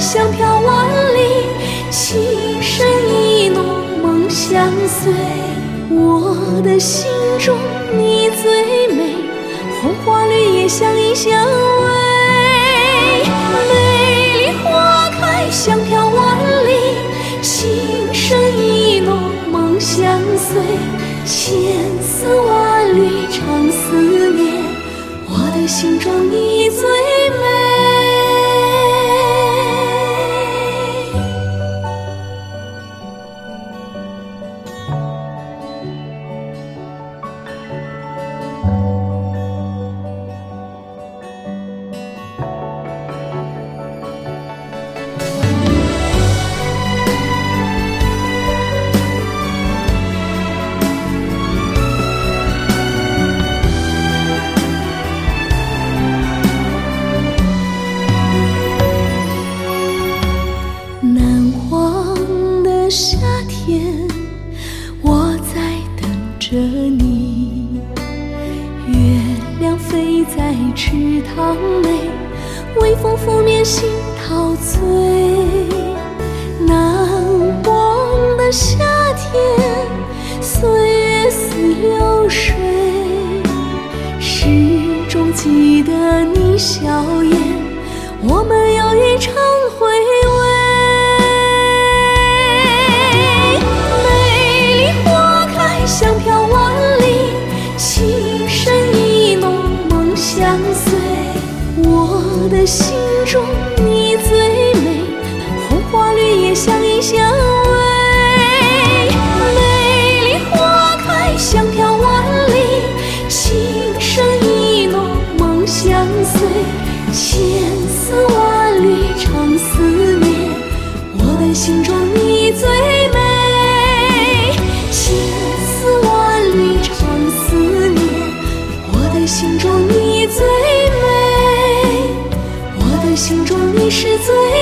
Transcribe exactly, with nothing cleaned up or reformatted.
香飘万里，情深意浓，梦相随。我的心中你最美，红花绿叶相依相偎。美丽花开，香飘万里，情深意浓，梦相随。千丝万缕长思念，我的心中你最美。夏天，我在等着你。月亮飞在池塘内，微风拂面心陶醉。难忘的夏天，岁月似流水，始终记得你笑颜，我们有一场回味。香飘万里，情深意浓，梦相随。我的心中你最美，红花绿叶相依相偎。美丽花开，香飘万里，情深意浓，梦相随。千丝万缕长思念，我的心中你最美。心中你最美，我的心中你是最美。